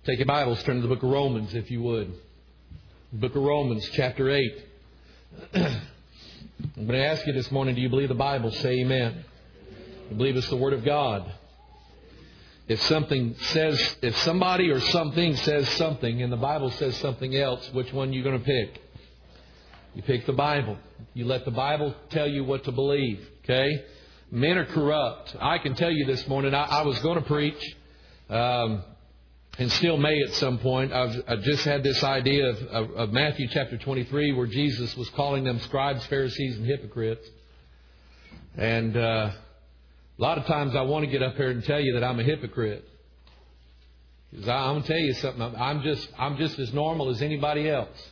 Take your Bibles, turn to the book of Romans, if you would. The book of Romans, chapter 8. I'm going to ask you this morning, do you believe the Bible? Say amen. You believe it's the Word of God? If somebody or something says something and the Bible says something else, which one are you going to pick? You pick the Bible. You let the Bible tell you what to believe. Okay? Men are corrupt. I can tell you this morning, I was going to preach, and still may at some point. I've just had this idea of Matthew chapter 23 where Jesus was calling them scribes, Pharisees, and hypocrites. And a lot of times I want to get up here and tell you that I'm a hypocrite. Because I'm going to tell you something. I'm just as normal as anybody else.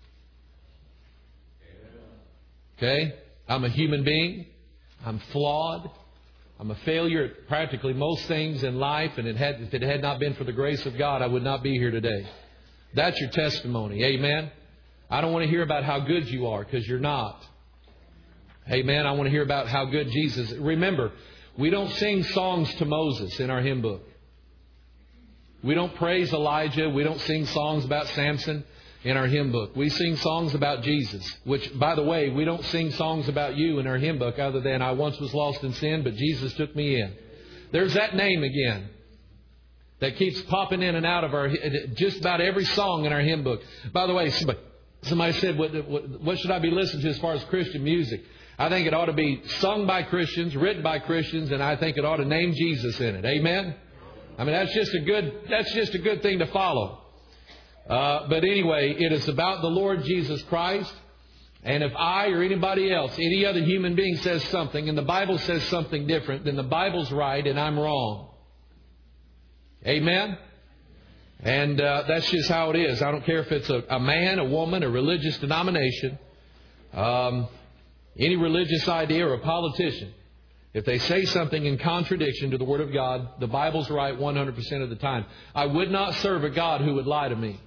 Okay? I'm a human being. I'm flawed. I'm a failure at practically most things in life. And if it had not been for the grace of God, I would not be here today. That's your testimony. Amen? I don't want to hear about how good you are, because you're not. Amen? I want to hear about how good Jesus is. Remember, we don't sing songs to Moses in our hymn book. We don't praise Elijah. We don't sing songs about Samson in our hymn book. We sing songs about Jesus, which, by the way, we don't sing songs about you in our hymn book other than I once was lost in sin, but Jesus took me in. There's that name again that keeps popping in and out of just about every song in our hymn book. By the way, somebody said, what should I be listening to as far as Christian music? I think it ought to be sung by Christians, written by Christians, and I think it ought to name Jesus in it. Amen? I mean, that's just a good thing to follow. But anyway, it is about the Lord Jesus Christ. And if I or anybody else, any other human being says something and the Bible says something different, then the Bible's right and I'm wrong. Amen? And that's just how it is. I don't care if it's a man, a woman, a religious denomination, any religious idea or a politician. If they say something in contradiction to the Word of God, the Bible's right 100% of the time. I would not serve a God who would lie to me.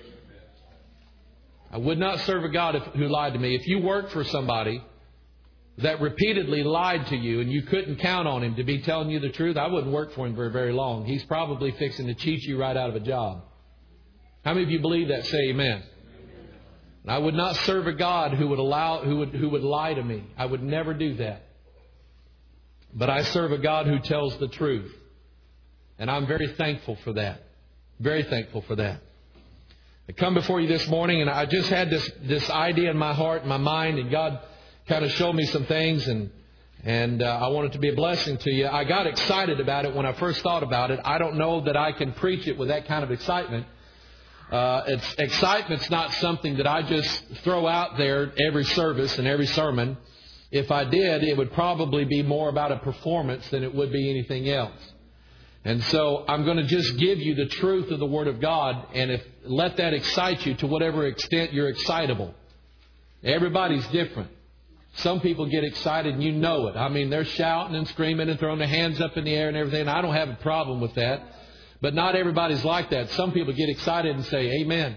I would not serve a God who lied to me. If you worked for somebody that repeatedly lied to you and you couldn't count on him to be telling you the truth, I wouldn't work for him for very long. He's probably fixing to cheat you right out of a job. How many of you believe that? Say amen. And I would not serve a God who would lie to me. I would never do that. But I serve a God who tells the truth. And I'm very thankful for that. Very thankful for that. I come before you this morning, and I just had this idea in my heart and my mind, and God kind of showed me some things, and I want it to be a blessing to you. I got excited about it when I first thought about it. I don't know that I can preach it with that kind of excitement. Excitement's not something that I just throw out there every service and every sermon. If I did, it would probably be more about a performance than it would be anything else. And so I'm going to just give you the truth of the Word of God, and let that excite you to whatever extent you're excitable. Everybody's different. Some people get excited and you know it. I mean, they're shouting and screaming and throwing their hands up in the air and everything. And I don't have a problem with that. But not everybody's like that. Some people get excited and say, amen.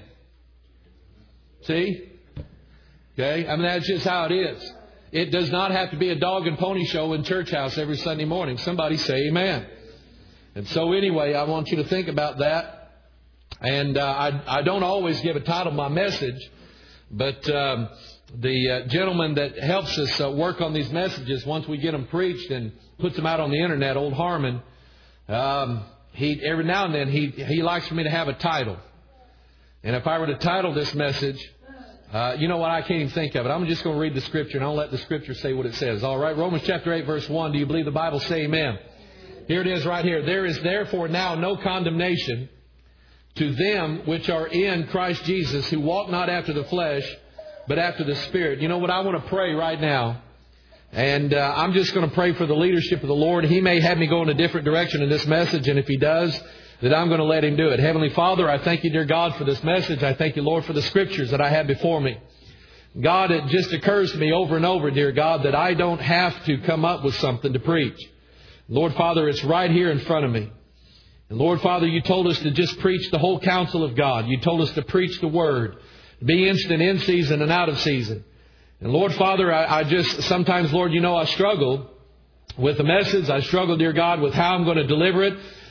See? Okay? I mean, that's just how it is. It does not have to be a dog and pony show in church house every Sunday morning. Somebody say amen. And so anyway, I want you to think about that. And I don't always give a title to my message, but the gentleman that helps us work on these messages, once we get them preached and puts them out on the internet, old Harmon, he every now and then he likes for me to have a title. And if I were to title this message, you know what? I can't even think of it. I'm just going to read the Scripture, and I'll let the Scripture say what it says. All right, Romans chapter 8, verse 1. Do you believe the Bible? Say amen. Here it is right here. There is therefore now no condemnation to them which are in Christ Jesus, who walk not after the flesh, but after the Spirit. You know what? I want to pray right now. And I'm just going to pray for the leadership of the Lord. He may have me go in a different direction in this message. And if He does, that I'm going to let Him do it. Heavenly Father, I thank You, dear God, for this message. I thank You, Lord, for the Scriptures that I have before me. God, it just occurs to me over and over, dear God, that I don't have to come up with something to preach. Lord Father, it's right here in front of me. And Lord Father, You told us to just preach the whole counsel of God. You told us to preach the Word, be instant in season and out of season. And Lord Father, I just sometimes, Lord, You know I struggle with the message. I struggle, dear God, with how I'm going to deliver it.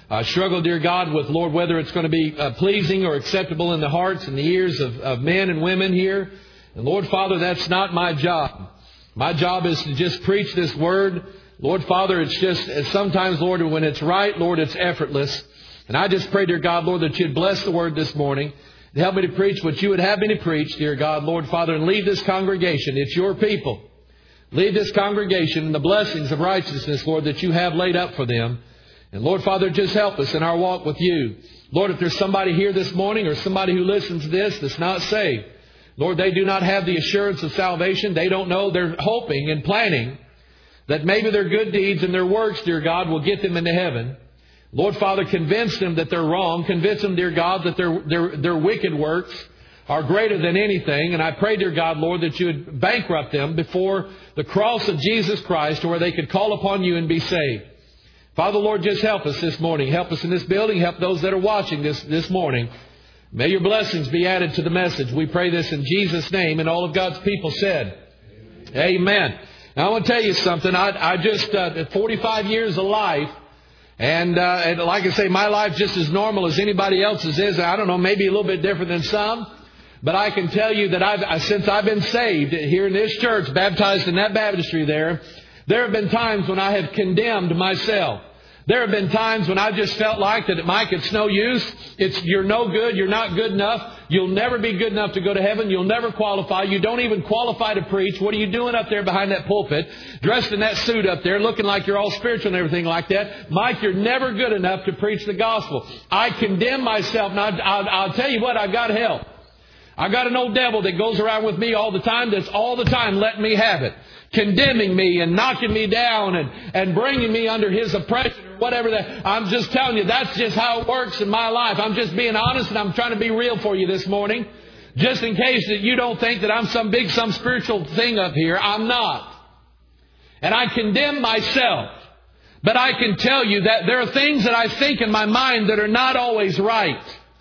I struggle, dear God, with, Lord, whether it's going to be pleasing or acceptable in the hearts and the ears of men and women here. And Lord, Father, that's not my job. My job is to just preach this Word. Lord, Father, it's just sometimes, Lord, when it's right, Lord, it's effortless. And I just pray, dear God, Lord, that You'd bless the Word this morning and help me to preach what You would have me to preach, dear God, Lord, Father, and lead this congregation. It's Your people. Lead this congregation in the blessings of righteousness, Lord, that You have laid up for them. And Lord, Father, just help us in our walk with You. Lord, if there's somebody here this morning or somebody who listens to this that's not saved, Lord, they do not have the assurance of salvation. They don't know. They're hoping and planning that maybe their good deeds and their works, dear God, will get them into heaven. Lord, Father, convince them that they're wrong. Convince them, dear God, that their wicked works are greater than anything. And I pray, dear God, Lord, that You would bankrupt them before the cross of Jesus Christ, where they could call upon You and be saved. Father, Lord, just help us this morning. Help us in this building. Help those that are watching this morning. May Your blessings be added to the message. We pray this in Jesus' name. And all of God's people said, Amen. Now, I want to tell you something. I just, 45 years of life. And like I say, my life just as normal as anybody else's is. I don't know, maybe a little bit different than some. But I can tell you that since I've been saved here in this church, baptized in that baptistry there have been times when I have condemned myself. There have been times when I just felt like that, Mike, it's no use. You're no good. You're not good enough. You'll never be good enough to go to heaven. You'll never qualify. You don't even qualify to preach. What are you doing up there behind that pulpit, dressed in that suit up there, looking like you're all spiritual and everything like that? Mike, you're never good enough to preach the gospel. I condemn myself. Now, I'll tell you what, I've got help. I got an old devil that goes around with me all the time, that's all the time letting me have it, condemning me and knocking me down and bringing me under his oppression or whatever that. I'm just telling you, that's just how it works in my life. I'm just being honest, and I'm trying to be real for you this morning, just in case that you don't think that I'm some spiritual thing up here. I'm not. And I condemn myself. But I can tell you that there are things that I think in my mind that are not always right.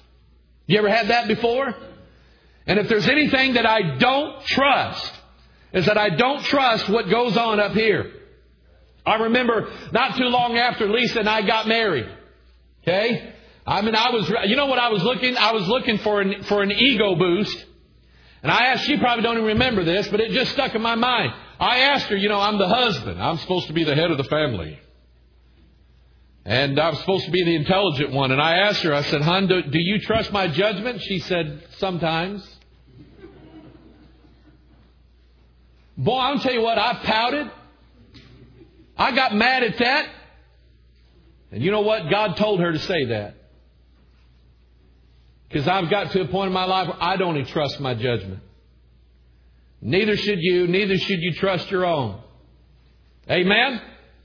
You ever had that before? And if there's anything that I don't trust, is that I don't trust what goes on up here. I remember not too long after Lisa and I got married. Okay? I mean, you know what I was looking? I was looking for an ego boost. And I asked, she probably don't even remember this, but it just stuck in my mind. I asked her, I'm the husband. I'm supposed to be the head of the family. And I was supposed to be the intelligent one. And I asked her, I said, hon, do you trust my judgment? She said, sometimes. Boy, I'll tell you what, I pouted. I got mad at that. And you know what? God told her to say that. Because I've got to a point in my life where I don't even trust my judgment. Neither should you. Neither should you trust your own. Amen?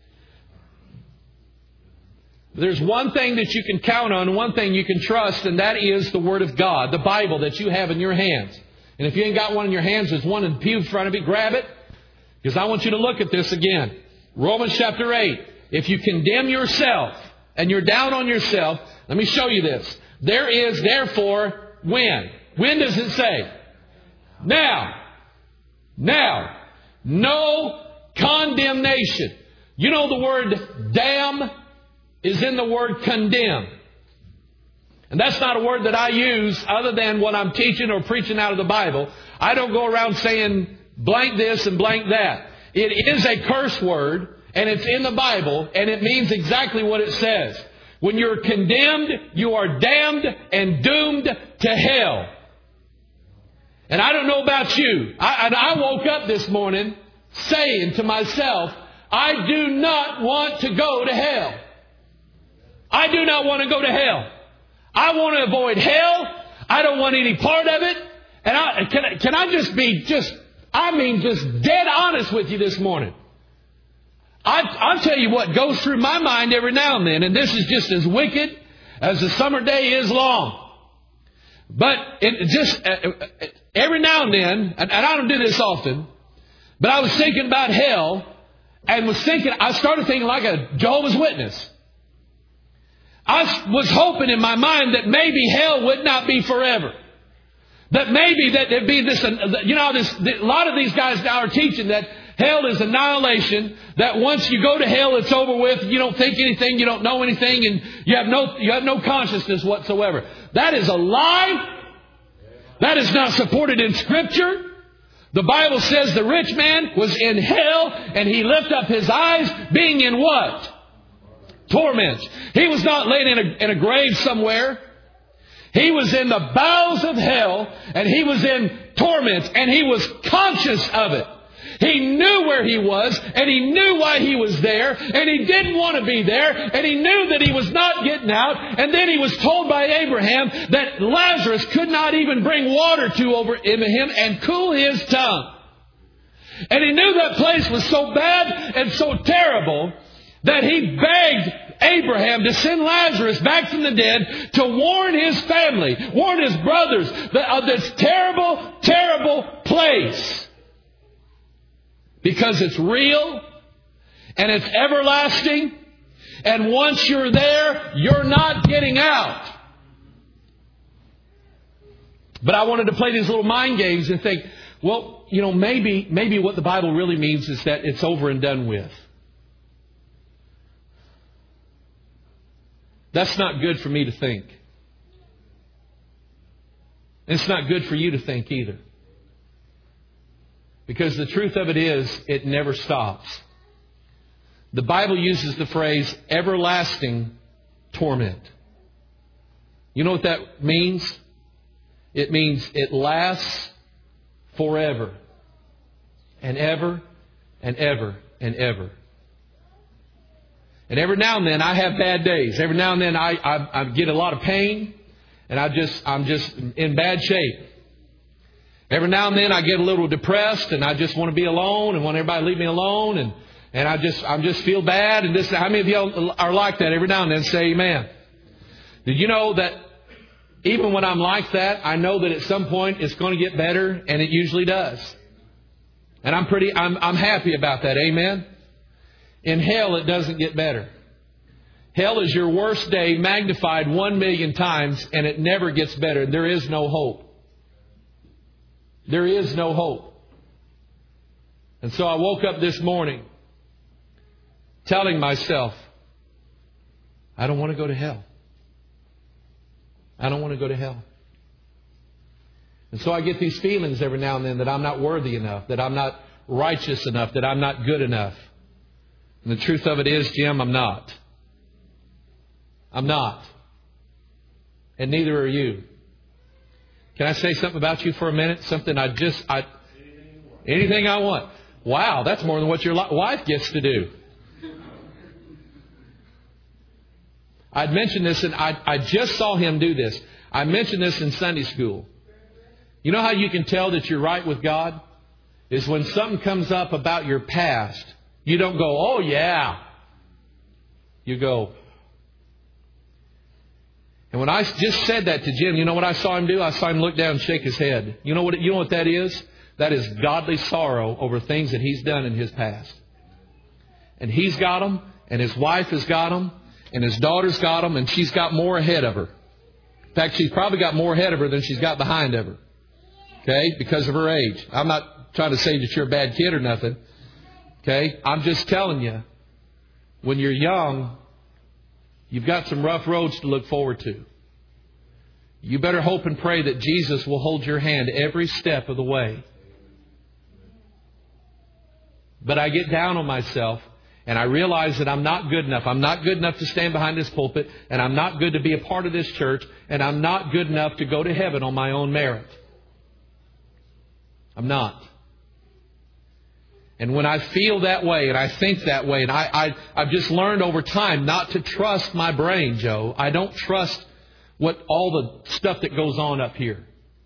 There's one thing that you can count on, one thing you can trust, and that is the Word of God, the Bible that you have in your hands. And if you ain't got one in your hands, there's one in the pew in front of you. Grab it. Because I want you to look at this again. Romans chapter 8. If you condemn yourself and you're down on yourself, let me show you this. There is therefore when? When does it say? Now, no condemnation. You know the word damn is in the word condemn. And that's not a word that I use other than what I'm teaching or preaching out of the Bible. I don't go around saying blank this and blank that. It is a curse word, and it's in the Bible, and it means exactly what it says. When you're condemned, you are damned and doomed to hell. And I don't know about you. I woke up this morning saying to myself, I do not want to go to hell. I do not want to go to hell. I want to avoid hell. I don't want any part of it. And can I just be just dead honest with you this morning? I'll tell you what goes through my mind every now and then, and this is just as wicked as the summer day is long. But it just every now and then, and I don't do this often, but I was thinking about hell, and I started thinking like a Jehovah's Witness. I was hoping in my mind that maybe hell would not be forever. That maybe that there'd be this, a lot of these guys now are teaching that Hell is annihilation, that once you go to hell, it's over with. You don't think anything, you don't know anything, and you have no consciousness whatsoever. That is a lie. That is not supported in Scripture. The Bible says the rich man was in hell, and he lifted up his eyes, being in what? Torments. He was not laid in a grave somewhere. He was in the bowels of hell, and he was in torments, and he was conscious of it. He knew where he was, and he knew why he was there, and he didn't want to be there, and he knew that he was not getting out. And then he was told by Abraham that Lazarus could not even bring water to over him and cool his tongue. And he knew that place was so bad and so terrible that he begged Abraham to send Lazarus back from the dead to warn his family, warn his brothers of this terrible, terrible place. Because it's real and it's everlasting. And once you're there, you're not getting out. But I wanted to play these little mind games and think, well, maybe what the Bible really means is that it's over and done with. That's not good for me to think. It's not good for you to think either. Because the truth of it is, it never stops. The Bible uses the phrase everlasting torment. You know what that means? It means it lasts forever and ever and ever and ever. And every now and then I have bad days. Every now and then I get a lot of pain, and I'm just in bad shape. Every now and then I get a little depressed, and I just want to be alone and want everybody to leave me alone, and I just feel bad. And this, how many of you are like that? Every now and then say amen. Did you know that even when I'm like that, I know that at some point it's going to get better, and it usually does. And I'm happy about that. Amen. In hell, it doesn't get better. Hell is your worst day magnified 1,000,000 times, and it never gets better. There is no hope. There is no hope. And so I woke up this morning telling myself, I don't want to go to hell. I don't want to go to hell. And so I get these feelings every now and then that I'm not worthy enough, that I'm not righteous enough, that I'm not good enough. And the truth of it is, Jim, I'm not. I'm not. And neither are you. Can I say something about you for a minute? Something anything I want. Wow, that's more than what your wife gets to do. I'd mentioned this, and I just saw him do this. I mentioned this in Sunday school. You know how you can tell that you're right with God? Is when something comes up about your past. You don't go, oh yeah. You go. And when I just said that to Jim, you know what I saw him do? I saw him look down and shake his head. You know what that is? That is godly sorrow over things that he's done in his past. And he's got them, and his wife has got them, and his daughter's got them, and she's got more ahead of her. In fact, she's probably got more ahead of her than she's got behind of her. Okay? Because of her age. I'm not trying to say that you're a bad kid or nothing. Okay? I'm just telling you, when you're young, you've got some rough roads to look forward to. You better hope and pray that Jesus will hold your hand every step of the way. But I get down on myself, and I realize that I'm not good enough. I'm not good enough to stand behind this pulpit, and I'm not good to be a part of this church, and I'm not good enough to go to heaven on my own merit. I'm not. And when I feel that way and I think that way, and I've just learned over time not to trust my brain, Joe. I don't trust all the stuff that goes on up here.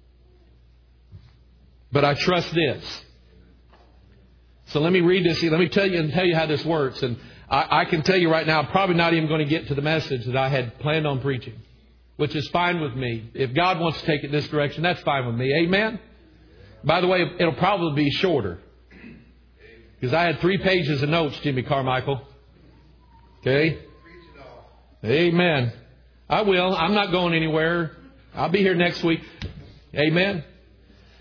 But I trust this. So let me read this. Let me tell you how this works. And I can tell you right now, I'm probably not even going to get to the message that I had planned on preaching, which is fine with me. If God wants to take it this direction, that's fine with me. Amen? By the way, it'll probably be shorter. Because I had 3 pages of notes, Jimmy Carmichael. Okay? Amen. I will. I'm not going anywhere. I'll be here next week. Amen.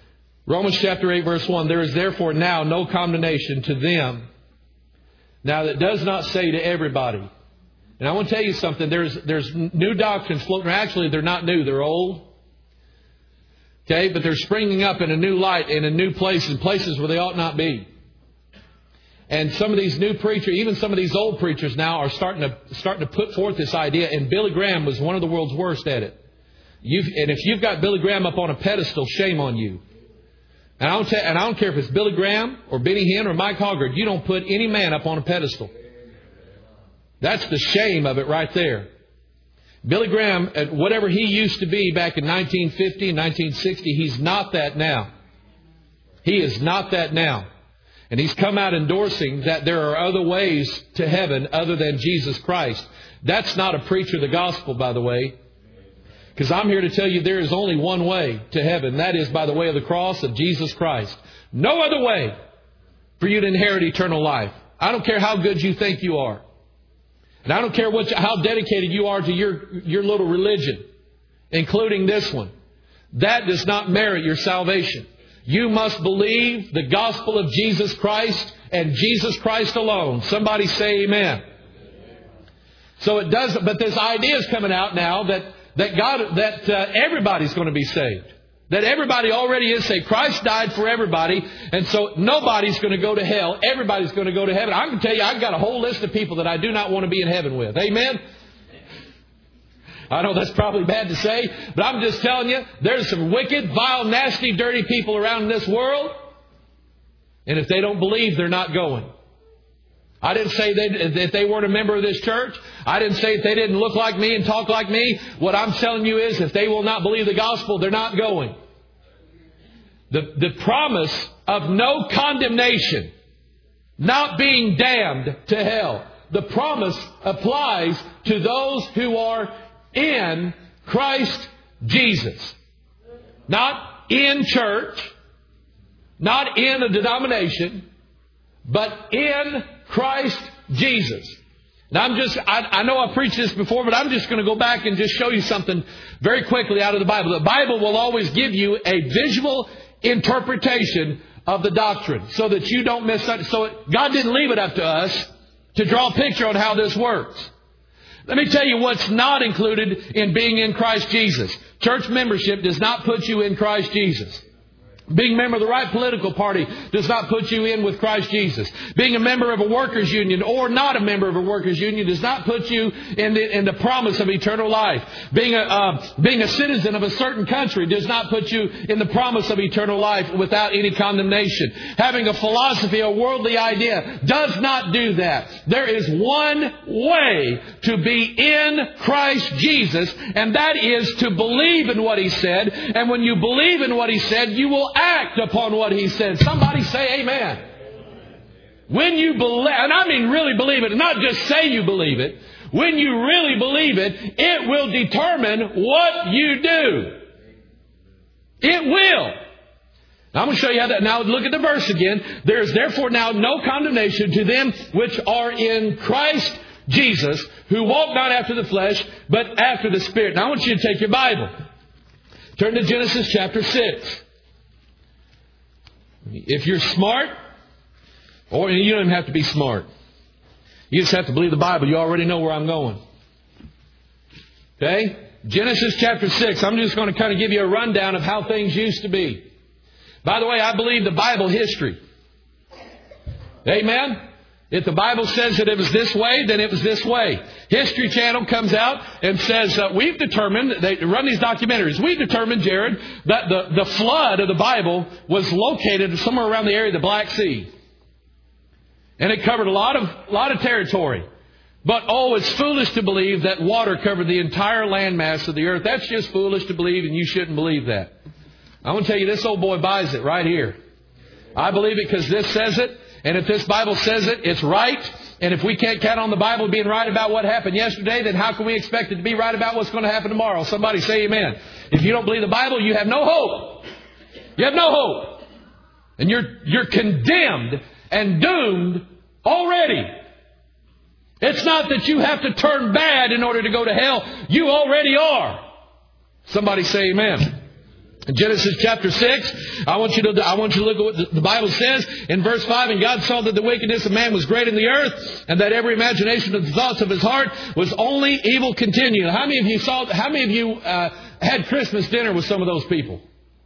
Romans chapter 8, verse 1. There is therefore now no condemnation to them. Now that does not say to everybody. And I want to tell you something. There's new doctrines floating around. Actually, they're not new. They're old. Okay, but they're springing up in a new light, in a new place, in places where they ought not be. And some of these new preachers, even some of these old preachers now, are starting to put forth this idea. And Billy Graham was one of the world's worst at it. And if you've got Billy Graham up on a pedestal, shame on you. And I don't care if it's Billy Graham or Benny Hinn or Mike Hoggard. You don't put any man up on a pedestal. That's the shame of it right there. Billy Graham, at whatever he used to be back in 1950 and 1960, he's not that now. He is not that now. And he's come out endorsing that there are other ways to heaven other than Jesus Christ. That's not a preacher of the gospel, by the way. Because I'm here to tell you there is only one way to heaven. That is by the way of the cross of Jesus Christ. No other way for you to inherit eternal life. I don't care how good you think you are. And I don't care how dedicated you are to your little religion, including this one. That does not merit your salvation. You must believe the gospel of Jesus Christ and Jesus Christ alone. Somebody say amen. So it does, but this idea is coming out now that everybody's going to be saved. That everybody already is saved. Christ died for everybody, and so nobody's going to go to hell. Everybody's going to go to heaven. I can tell you, I've got a whole list of people that I do not want to be in heaven with. Amen? I know that's probably bad to say, but I'm just telling you, there's some wicked, vile, nasty, dirty people around in this world, and if they don't believe, they're not going. I didn't say that they weren't a member of this church. I didn't say that they didn't look like me and talk like me. What I'm telling you is if they will not believe the gospel, they're not going. The promise of no condemnation, not being damned to hell, the promise applies to those who are in Christ Jesus. Not in church, not in a denomination, but in Christ Jesus. Now I know I preached this before, but I'm just going to go back and just show you something very quickly out of the Bible. The Bible will always give you a visual interpretation of the doctrine so that you don't miss that. So God didn't leave it up to us to draw a picture on how this works. Let me tell you what's not included in being in Christ Jesus. Church membership does not put you in Christ Jesus. Being a member of the right political party does not put you in with Christ Jesus. Being a member of a workers' union or not a member of a workers' union does not put you in the promise of eternal life. Being a citizen of a certain country does not put you in the promise of eternal life without any condemnation. Having a philosophy, a worldly idea does not do that. There is one way to be in Christ Jesus, and that is to believe in what He said. And when you believe in what He said, you will act upon what He said. Somebody say amen. When you believe, and I mean really believe it, not just say you believe it. When you really believe it, it will determine what you do. It will. Now I'm going to show you how that. Now look at the verse again. There is therefore now no condemnation to them which are in Christ Jesus, who walk not after the flesh, but after the Spirit. Now I want you to take your Bible. Turn to Genesis chapter 6. If you're smart, or you don't even have to be smart. You just have to believe the Bible. You already know where I'm going. Okay? Genesis chapter 6. I'm just going to kind of give you a rundown of how things used to be. By the way, I believe the Bible history. Amen? If the Bible says that it was this way, then it was this way. History Channel comes out and says, we've determined, they run these documentaries, we've determined, Jared, that the flood of the Bible was located somewhere around the area of the Black Sea. And it covered a lot of territory. But, it's foolish to believe that water covered the entire landmass of the earth. That's just foolish to believe, and you shouldn't believe that. I want to tell you, this old boy buys it right here. I believe it because this says it. And if this Bible says it, it's right. And if we can't count on the Bible being right about what happened yesterday, then how can we expect it to be right about what's going to happen tomorrow? Somebody say amen. If you don't believe the Bible, you have no hope. You have no hope. And you're condemned and doomed already. It's not that you have to turn bad in order to go to hell. You already are. Somebody say amen. In Genesis chapter 6, I want you to look at what the Bible says in verse 5. And God saw that the wickedness of man was great in the earth, and that every imagination of the thoughts of his heart was only evil continually. How many of you had Christmas dinner with some of those people?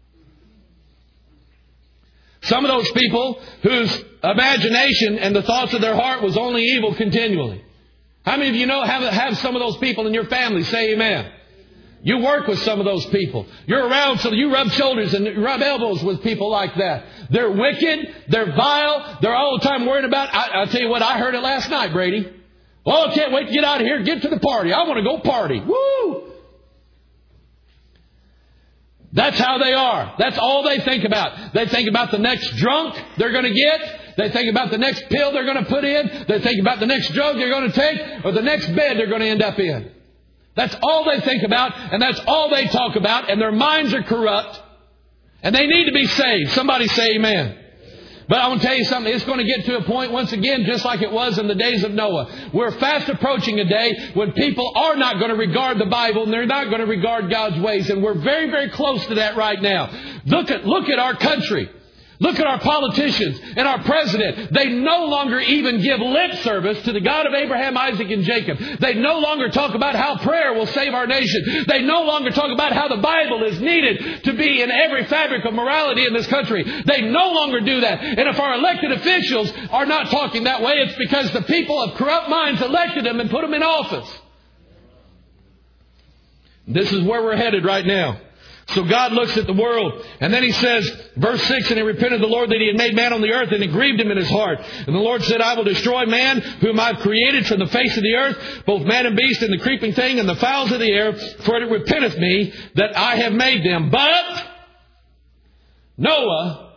Some of those people whose imagination and the thoughts of their heart was only evil continually. How many of you have some of those people in your family? Say amen. You work with some of those people. You're around, so you rub shoulders and rub elbows with people like that. They're wicked. They're vile. They're all the time worried about... I'll tell you what, I heard it last night, Brady. Well, I can't wait to get out of here. Get to the party. I want to go party. Woo! That's how they are. That's all they think about. They think about the next drunk they're going to get. They think about the next pill they're going to put in. They think about the next drug they're going to take, or the next bed they're going to end up in. That's all they think about, and that's all they talk about, and their minds are corrupt, and they need to be saved. Somebody say amen. But I want to tell you something. It's going to get to a point, once again, just like it was in the days of Noah. We're fast approaching a day when people are not going to regard the Bible, and they're not going to regard God's ways. And we're very, very close to that right now. Look at our country. Look at our politicians and our president. They no longer even give lip service to the God of Abraham, Isaac, and Jacob. They no longer talk about how prayer will save our nation. They no longer talk about how the Bible is needed to be in every fabric of morality in this country. They no longer do that. And if our elected officials are not talking that way, it's because the people of corrupt minds elected them and put them in office. This is where we're headed right now. So God looks at the world, and then He says, verse 6, and He repented the Lord that He had made man on the earth, and it grieved Him in His heart. And the Lord said, I will destroy man, whom I've created from the face of the earth, both man and beast, and the creeping thing, and the fowls of the air, for it repenteth me that I have made them. But Noah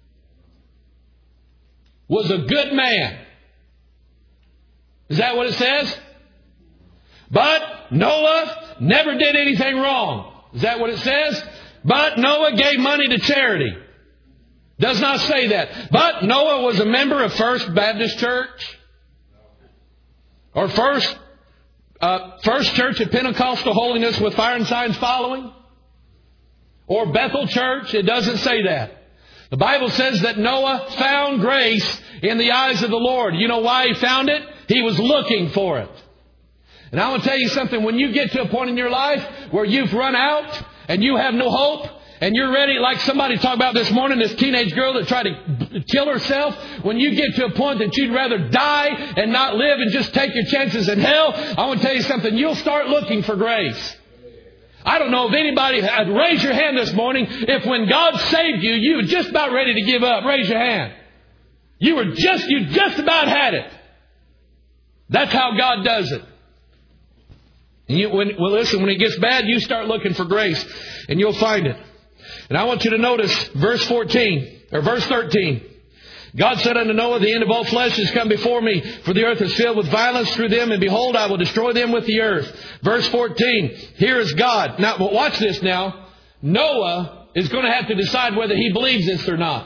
was a good man. Is that what it says? But Noah never did anything wrong. Is that what it says? But Noah gave money to charity. Does not say that. But Noah was a member of First Baptist Church. Or First Church of Pentecostal Holiness with Fire and Signs Following. Or Bethel Church. It doesn't say that. The Bible says that Noah found grace in the eyes of the Lord. You know why he found it? He was looking for it. And I want to tell you something. When you get to a point in your life where you've run out and you have no hope and you're ready, like somebody talked about this morning, this teenage girl that tried to kill herself. When you get to a point that you'd rather die and not live and just take your chances in hell, I want to tell you something. You'll start looking for grace. I don't know if anybody had raised your hand this morning if when God saved you, you were just about ready to give up. Raise your hand. You just about had it. That's how God does it. When it gets bad, you start looking for grace, and you'll find it. And I want you to notice verse 13. God said unto Noah, the end of all flesh is come before me, for the earth is filled with violence through them, and behold, I will destroy them with the earth. Verse 14, here is God. Now, watch this now. Noah is going to have to decide whether he believes this or not.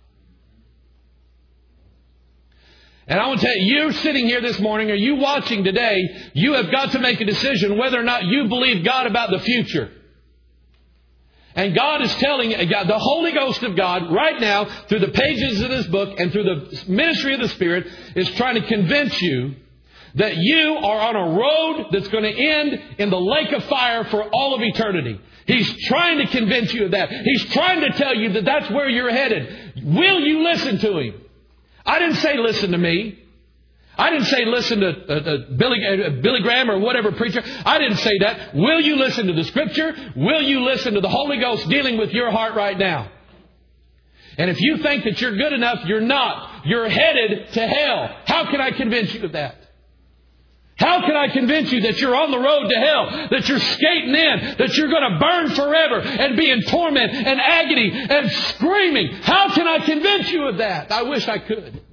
And I want to tell you, you're sitting here this morning, or you watching today, you have got to make a decision whether or not you believe God about the future. And God is telling, the Holy Ghost of God right now, through the pages of this book and through the ministry of the Spirit, is trying to convince you that you are on a road that's going to end in the lake of fire for all of eternity. He's trying to convince you of that. He's trying to tell you that that's where you're headed. Will you listen to Him? I didn't say listen to me. I didn't say listen to Billy Graham or whatever preacher. I didn't say that. Will you listen to the Scripture? Will you listen to the Holy Ghost dealing with your heart right now? And if you think that you're good enough, you're not. You're headed to hell. How can I convince you of that? How can I convince you that you're on the road to hell, that you're skating in, that you're going to burn forever and be in torment and agony and screaming? How can I convince you of that? I wish I could.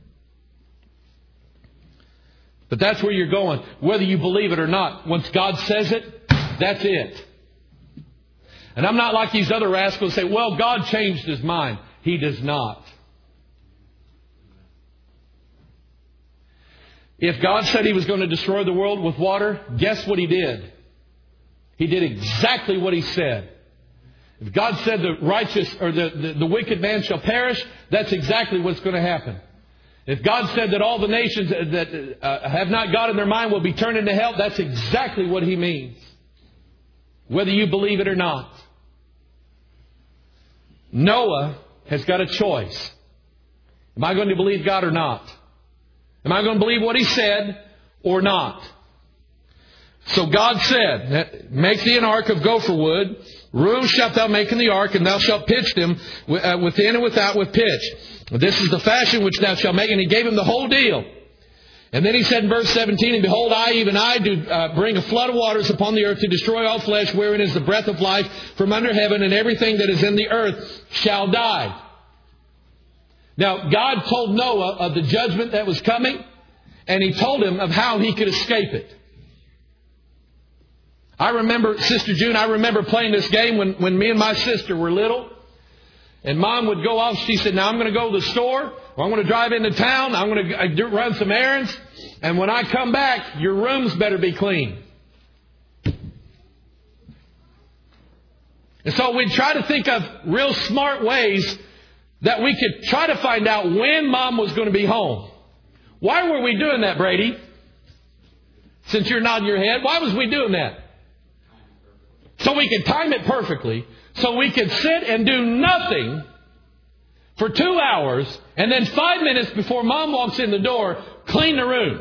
But that's where you're going, whether you believe it or not. Once God says it, that's it. And I'm not like these other rascals who say, well, God changed His mind. He does not. If God said He was going to destroy the world with water, guess what He did? He did exactly what He said. If God said the righteous or the wicked man shall perish, that's exactly what's going to happen. If God said that all the nations that have not God in their mind will be turned into hell, that's exactly what He means. Whether you believe it or not. Noah has got a choice. Am I going to believe God or not? Am I going to believe what He said or not? So God said, make thee an ark of gopher wood. Rooms shalt thou make in the ark, and thou shalt pitch them within and without with pitch. This is the fashion which thou shalt make. And He gave him the whole deal. And then He said in verse 17, and behold, even I do bring a flood of waters upon the earth to destroy all flesh, wherein is the breath of life from under heaven, and everything that is in the earth shall die. Now, God told Noah of the judgment that was coming, and He told him of how he could escape it. I remember, Sister June, playing this game when me and my sister were little. And Mom would go off. She said, now I'm going to go to the store, or I'm going to drive into town. I'm going to run some errands. And when I come back, your rooms better be clean. And so we'd try to think of real smart ways that we could try to find out when Mom was going to be home. Why were we doing that, Brady? Since you're nodding your head, why was we doing that? So we could time it perfectly. So we could sit and do nothing for 2 hours. And then 5 minutes before Mom walks in the door, clean the room.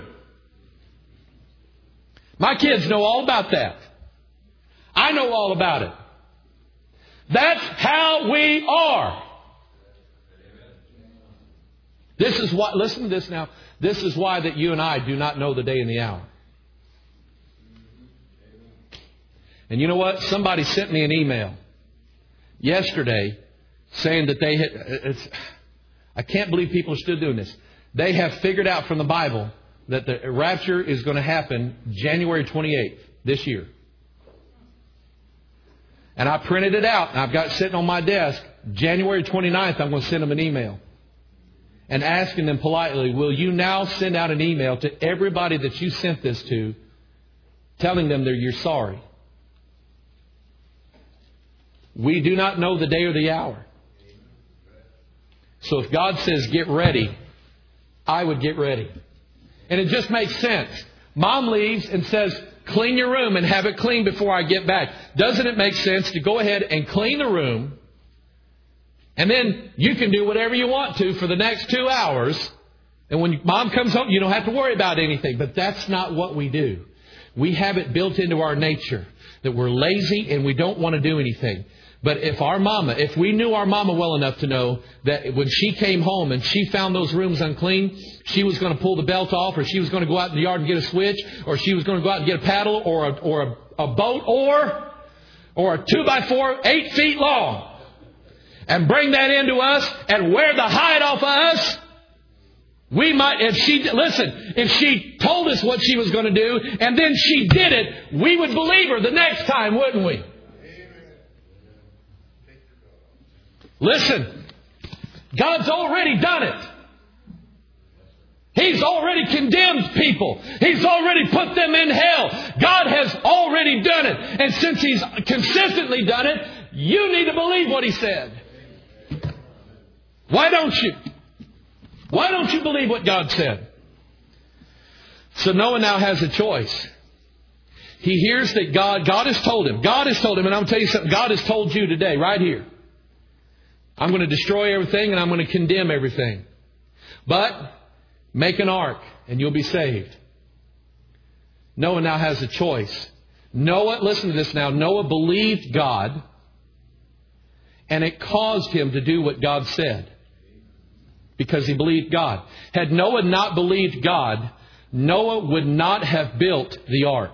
My kids know all about that. I know all about it. That's how we are. This is why, listen to this now. This is why that you and I do not know the day and the hour. And you know what? Somebody sent me an email yesterday saying that they had... I can't believe people are still doing this. They have figured out from the Bible that the rapture is going to happen January 28th this year. And I printed it out, and I've got it sitting on my desk. January 29th, I'm going to send them an email. And asking them politely, will you now send out an email to everybody that you sent this to, telling them that you're sorry? We do not know the day or the hour. So if God says, get ready, I would get ready. And it just makes sense. Mom leaves and says, clean your room and have it clean before I get back. Doesn't it make sense to go ahead and clean the room? And then you can do whatever you want to for the next 2 hours. And when Mom comes home, you don't have to worry about anything. But that's not what we do. We have it built into our nature that we're lazy and we don't want to do anything. But if we knew our mama well enough to know that when she came home and she found those rooms unclean, she was going to pull the belt off, or she was going to go out in the yard and get a switch, or she was going to go out and get a paddle, or a boat, or a 2x4 8 feet long, and bring that into us and wear the hide off of us. We might, if she told us what she was going to do and then she did it, we would believe her the next time, wouldn't we? Listen, God's already done it. He's already condemned people. He's already put them in hell. God has already done it. And since He's consistently done it, you need to believe what He said. Why don't you? Why don't you believe what God said? So Noah now has a choice. He hears that God has told him. God has told him, and I'm going to tell you something. God has told you today, right here. I'm going to destroy everything and I'm going to condemn everything. But make an ark and you'll be saved. Noah now has a choice. Noah, listen to this now. Noah believed God, and it caused him to do what God said. Because he believed God. Had Noah not believed God, Noah would not have built the ark.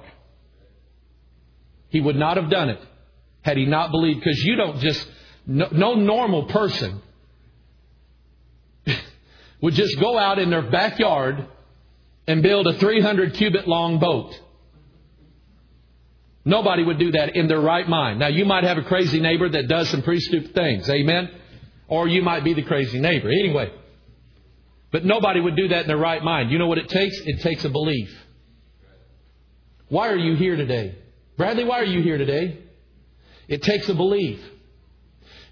He would not have done it had he not believed. Because you don't just... No normal person would just go out in their backyard and build a 300 cubit long boat. Nobody would do that in their right mind. Now, you might have a crazy neighbor that does some pretty stupid things. Amen? Or you might be the crazy neighbor. Anyway. But nobody would do that in their right mind. You know what it takes? It takes a belief. Why are you here today? Bradley, why are you here today? It takes a belief.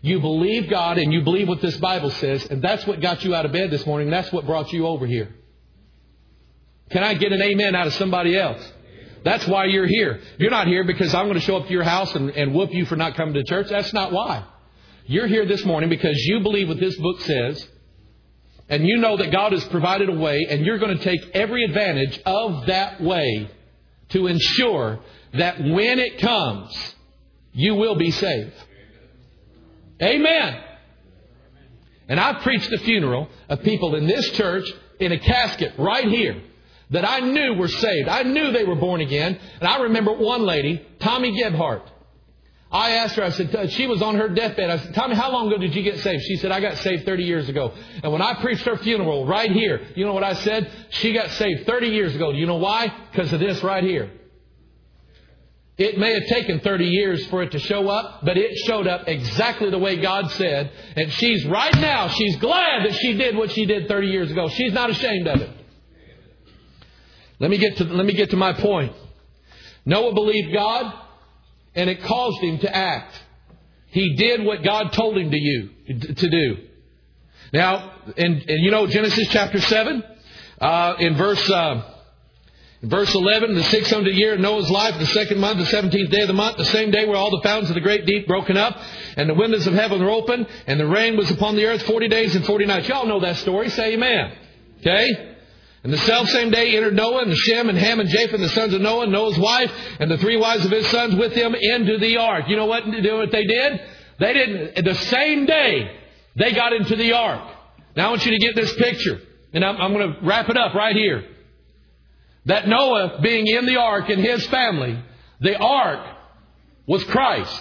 You believe God and you believe what this Bible says, and that's what got you out of bed this morning. That's what brought you over here. Can I get an amen out of somebody else? That's why you're here. You're not here because I'm going to show up to your house and whoop you for not coming to church. That's not why. You're here this morning because you believe what this book says, and you know that God has provided a way, and you're going to take every advantage of that way to ensure that when it comes, you will be saved. Amen. And I've preached the funeral of people in this church in a casket right here that I knew were saved. I knew they were born again. And I remember one lady, Tommy Gebhardt. I asked her, I said, she was on her deathbed. I said, Tommy, how long ago did you get saved? She said, I got saved 30 years ago. And when I preached her funeral right here, you know what I said? She got saved 30 years ago. Do you know why? Because of this right here. It may have taken 30 years for it to show up, but it showed up exactly the way God said. And she's right now, she's glad that she did what she did 30 years ago. She's not ashamed of it. Let me get to my point. Noah believed God, and it caused him to act. He did what God told him to do. Now, and you know Genesis chapter 7, in verse 11, the 600th year of Noah's life, the second month, the 17th day of the month, the same day were all the fountains of the great deep broken up, and the windows of heaven were open, and the rain was upon the earth 40 days and 40 nights. Y'all know that story. Say amen. Okay? And the selfsame day entered Noah and Shem and Ham and Japheth, the sons of Noah, Noah's wife, and the 3 wives of his sons with him into the ark. You know what they did? They didn't. The same day they got into the ark. Now I want you to get this picture. And I'm going to wrap it up right here. That Noah being in the ark and his family, the ark was Christ.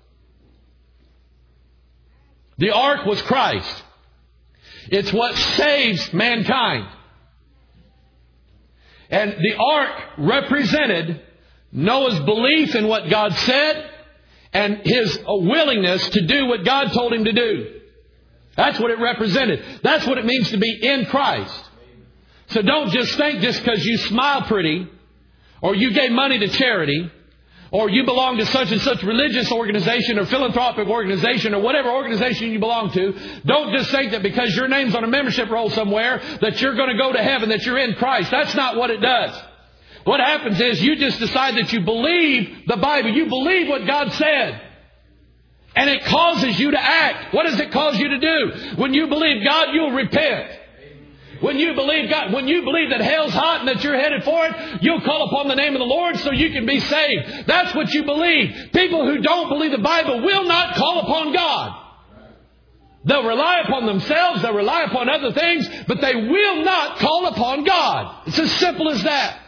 The ark was Christ. It's what saves mankind. And the ark represented Noah's belief in what God said and his willingness to do what God told him to do. That's what it represented. That's what it means to be in Christ. So don't just think just because you smile pretty, or you gave money to charity, or you belong to such and such religious organization or philanthropic organization or whatever organization you belong to, don't just think that because your name's on a membership roll somewhere that you're going to go to heaven, that you're in Christ. That's not what it does. What happens is you just decide that you believe the Bible. You believe what God said. And it causes you to act. What does it cause you to do? When you believe God, you'll repent. When you believe God, when you believe that hell's hot and that you're headed for it, you'll call upon the name of the Lord so you can be saved. That's what you believe. People who don't believe the Bible will not call upon God. They'll rely upon themselves, they'll rely upon other things, but they will not call upon God. It's as simple as that.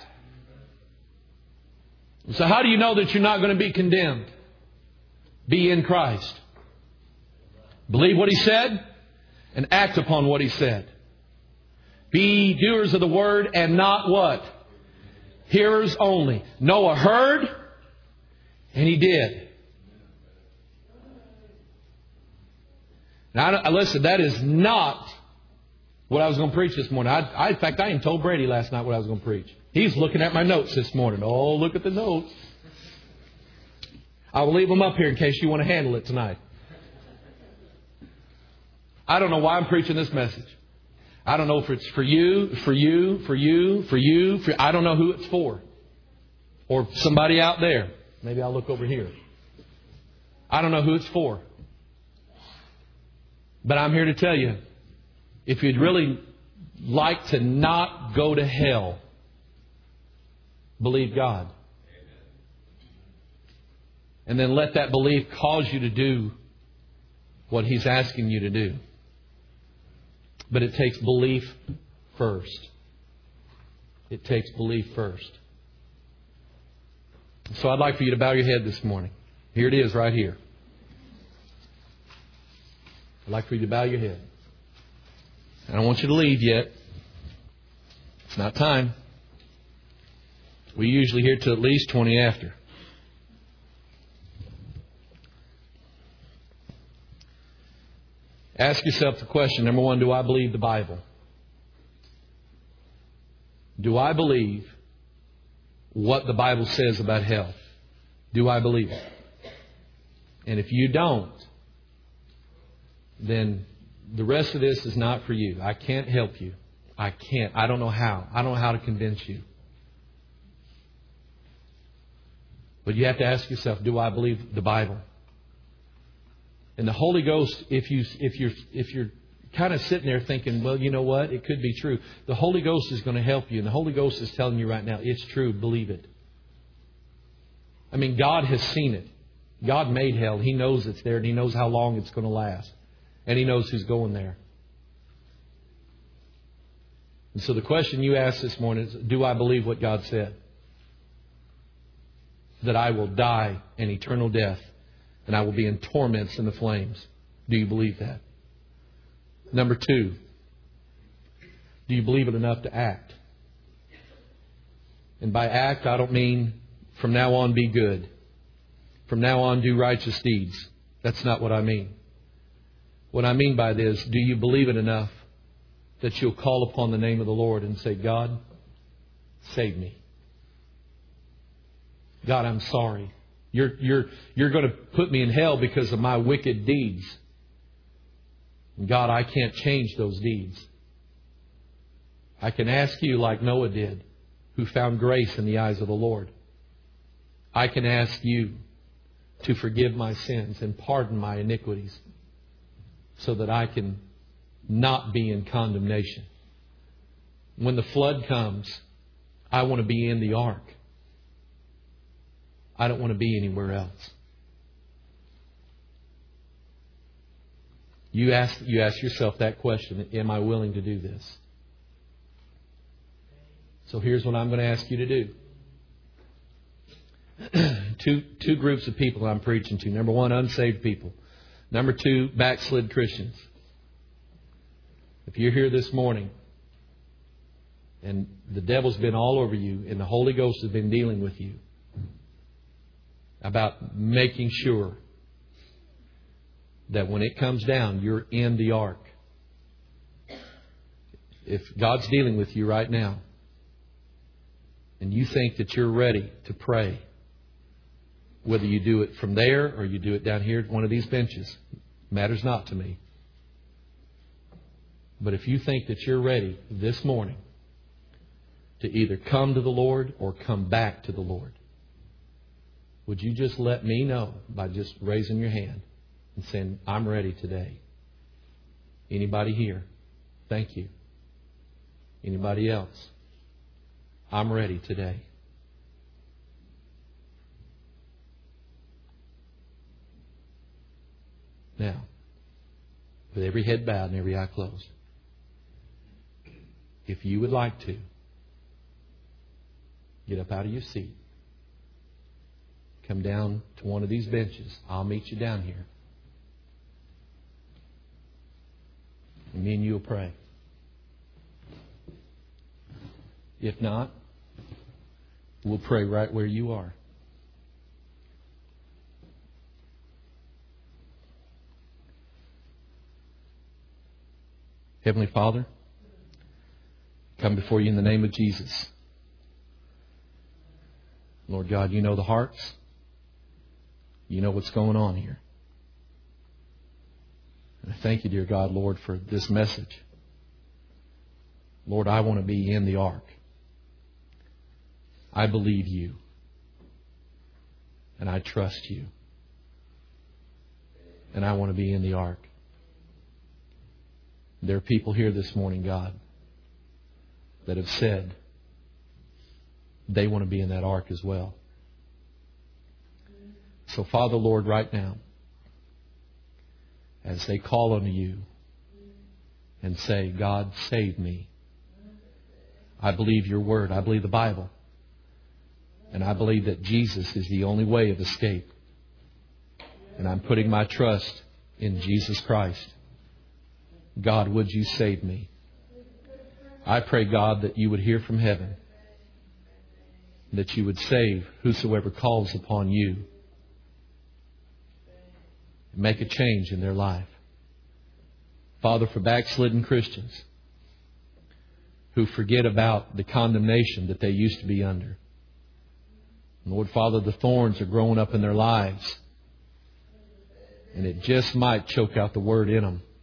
So how do you know that you're not going to be condemned? Be in Christ. Believe what He said and act upon what He said. Be doers of the word and not what? Hearers only. Noah heard and he did. Now, listen, that is not what I was going to preach this morning. In fact, I even told Brady last night what I was going to preach. He's looking at my notes this morning. Oh, look at the notes. I will leave them up here in case you want to handle it tonight. I don't know why I'm preaching this message. I don't know if it's for you. I don't know who it's for. Or somebody out there. Maybe I'll look over here. I don't know who it's for. But I'm here to tell you, if you'd really like to not go to hell, believe God. And then let that belief cause you to do what He's asking you to do. But it takes belief first. It takes belief first. So I'd like for you to bow your head this morning. Here it is right here. I'd like for you to bow your head. I don't want you to leave yet. It's not time. We usually here till at least 20 after. Ask yourself the question, number one, do I believe the Bible? Do I believe what the Bible says about hell? Do I believe it? And if you don't, then the rest of this is not for you. I can't help you. I can't. I don't know how. I don't know how to convince you. But you have to ask yourself, do I believe the Bible? And the Holy Ghost, if you're kind of sitting there thinking, well, you know what, it could be true. The Holy Ghost is going to help you. And the Holy Ghost is telling you right now, it's true, believe it. I mean, God has seen it. God made hell. He knows it's there and He knows how long it's going to last. And He knows who's going there. And so the question you asked this morning is, do I believe what God said? That I will die an eternal death and I will be in torments in the flames. Do you believe that? Number 2, do you believe it enough to act? And by act, I don't mean from now on be good. From now on do righteous deeds. That's not what I mean. What I mean by this, do you believe it enough that you'll call upon the name of the Lord and say, God, save me. God, I'm sorry. You're going to put me in hell because of my wicked deeds. And God, I can't change those deeds. I can ask you like Noah did, who found grace in the eyes of the Lord. I can ask you to forgive my sins and pardon my iniquities so that I can not be in condemnation. When the flood comes, I want to be in the ark. I don't want to be anywhere else. You ask yourself that question, am I willing to do this? So here's what I'm going to ask you to do. Two groups of people I'm preaching to. Number 1, unsaved people. Number 2, backslid Christians. If you're here this morning and the devil's been all over you and the Holy Ghost has been dealing with you about making sure that when it comes down, you're in the ark. If God's dealing with you right now and you think that you're ready to pray, whether you do it from there or you do it down here at one of these benches, matters not to me. But if you think that you're ready this morning to either come to the Lord or come back to the Lord, would you just let me know by just raising your hand and saying, I'm ready today? Anybody here? Thank you. Anybody else? I'm ready today. Now, with every head bowed and every eye closed, if you would like to, get up out of your seat. Come down to one of these benches. I'll meet you down here. And me and you will pray. If not, we'll pray right where you are. Heavenly Father, come before you in the name of Jesus. Lord God, you know the hearts. You know what's going on here. And I thank you, dear God, Lord, for this message. Lord, I want to be in the ark. I believe you. And I trust you. And I want to be in the ark. There are people here this morning, God, that have said they want to be in that ark as well. So, Father, Lord, right now, as they call unto you and say, God, save me. I believe your word. I believe the Bible. And I believe that Jesus is the only way of escape. And I'm putting my trust in Jesus Christ. God, would you save me? I pray, God, that you would hear from heaven, that you would save whosoever calls upon you, and make a change in their life. Father, for backslidden Christians who forget about the condemnation that they used to be under. Lord, Father, the thorns are growing up in their lives, and it just might choke out the word in them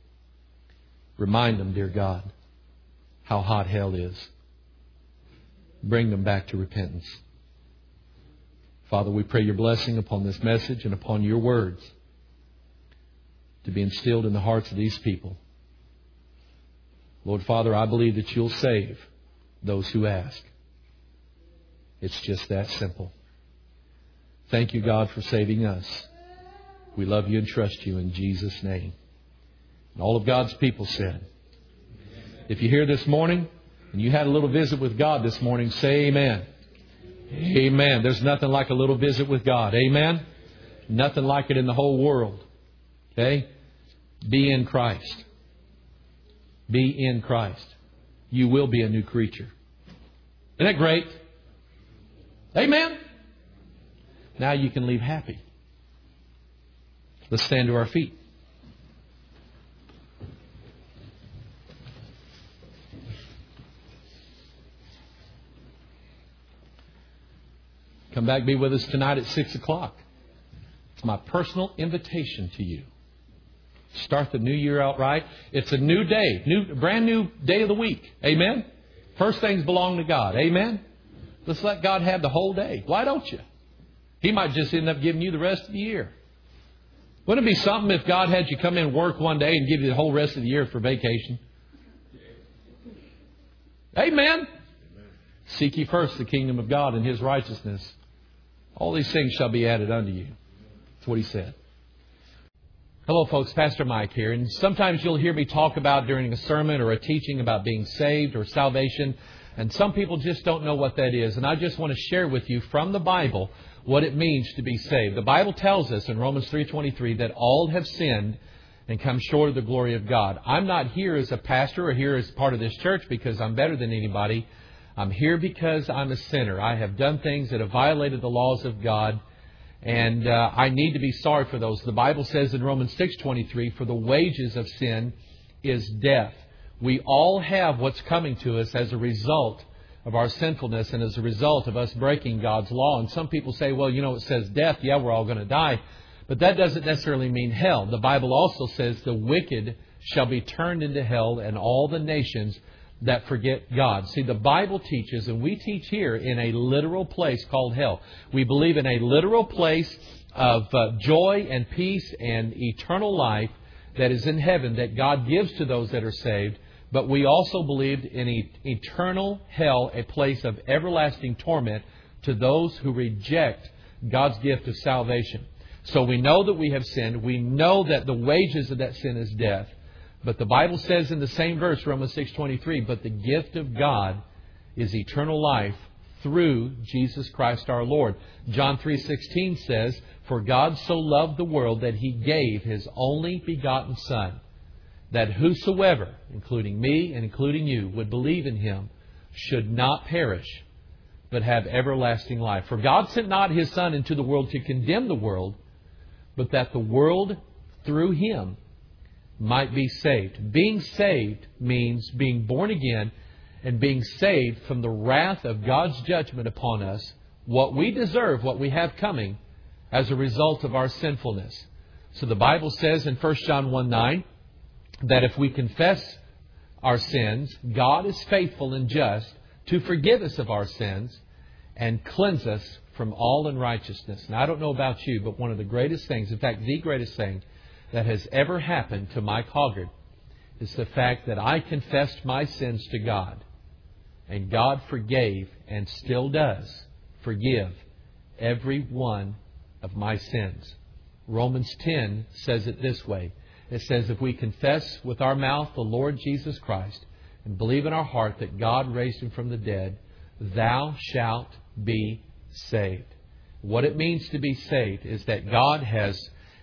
Remind them, dear God, how hot hell is. Bring them back to repentance. Father, we pray your blessing upon this message and upon your words to be instilled in the hearts of these people. Lord Father, I believe that you'll save those who ask. It's just that simple. Thank you, God, for saving us. We love you and trust you in Jesus' name. And all of God's people said, if you're here this morning and you had a little visit with God this morning, say amen. Amen. There's nothing like a little visit with God. Amen. Nothing like it in the whole world. Okay? Be in Christ. Be in Christ. You will be a new creature. Isn't that great? Amen. Now you can leave happy. Let's stand to our feet. Come back, be with us tonight at 6 o'clock. It's my personal invitation to you. Start the new year out right. It's a new day, brand new day of the week. Amen? First things belong to God. Amen? Let's let God have the whole day. Why don't you? He might just end up giving you the rest of the year. Wouldn't it be something if God had you come in and work one day and give you the whole rest of the year for vacation? Amen? Seek ye first the kingdom of God and His righteousness. All these things shall be added unto you. That's what He said. Hello, folks. Pastor Mike here. And sometimes you'll hear me talk about during a sermon or a teaching about being saved or salvation. And some people just don't know what that is. And I just want to share with you from the Bible what it means to be saved. The Bible tells us in Romans 3:23 that all have sinned and come short of the glory of God. I'm not here as a pastor or here as part of this church because I'm better than anybody. I'm here because I'm a sinner. I have done things that have violated the laws of God, and I need to be sorry for those. The Bible says in Romans 6:23, for the wages of sin is death. We all have what's coming to us as a result of our sinfulness and as a result of us breaking God's law. And some people say, well, it says death. Yeah, we're all going to die. But that doesn't necessarily mean hell. The Bible also says the wicked shall be turned into hell and all the nations that forget God. See, the Bible teaches, and we teach here in a literal place called hell. We believe in a literal place of joy and peace and eternal life that is in heaven that God gives to those that are saved. But we also believed in eternal hell, a place of everlasting torment to those who reject God's gift of salvation. So we know that we have sinned. We know that the wages of that sin is death. But the Bible says in the same verse, Romans 6:23, but the gift of God is eternal life through Jesus Christ our Lord. John 3:16 says, for God so loved the world that He gave His only begotten Son, that whosoever, including me and including you, would believe in Him should not perish, but have everlasting life. For God sent not His Son into the world to condemn the world, but that the world through Him might be saved. Being saved means being born again and being saved from the wrath of God's judgment upon us, what we deserve, what we have coming as a result of our sinfulness. So the Bible says in 1 John 1:9 that if we confess our sins, God is faithful and just to forgive us of our sins and cleanse us from all unrighteousness. Now, I don't know about you, but one of the greatest things, in fact, the greatest thing that has ever happened to Mike Hoggard is the fact that I confessed my sins to God. And God forgave and still does forgive every one of my sins. Romans 10 says it this way. It says, if we confess with our mouth the Lord Jesus Christ and believe in our heart that God raised Him from the dead, thou shalt be saved. What it means to be saved is that God has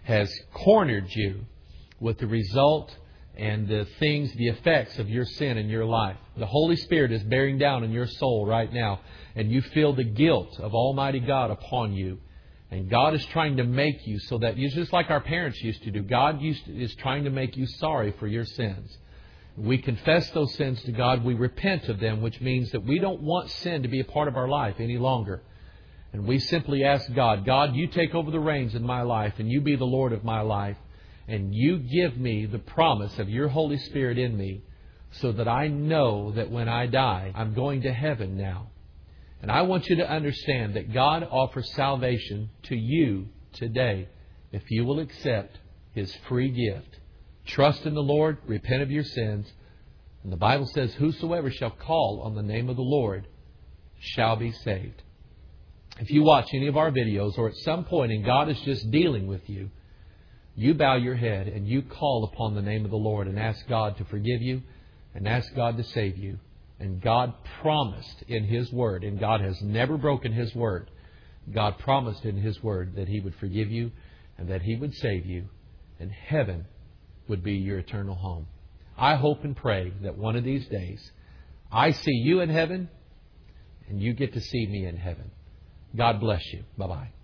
cornered you with the result and the things, the effects of your sin in your life. The Holy Spirit is bearing down in your soul right now, and you feel the guilt of Almighty God upon you. And God is trying to make you so that you, just like our parents used to do, God is trying to make you sorry for your sins. We confess those sins to God. We repent of them, which means that we don't want sin to be a part of our life any longer. And we simply ask God, God, you take over the reins in my life and you be the Lord of my life. And you give me the promise of your Holy Spirit in me so that I know that when I die, I'm going to heaven now. And I want you to understand that God offers salvation to you today if you will accept His free gift. Trust in the Lord, repent of your sins. And the Bible says, whosoever shall call on the name of the Lord shall be saved. If you watch any of our videos or at some point and God is just dealing with you, you bow your head and you call upon the name of the Lord and ask God to forgive you and ask God to save you. And God promised in His Word, and God has never broken His Word, God promised in His Word that He would forgive you and that He would save you, and heaven would be your eternal home. I hope and pray that one of these days I see you in heaven and you get to see me in heaven. God bless you. Bye-bye.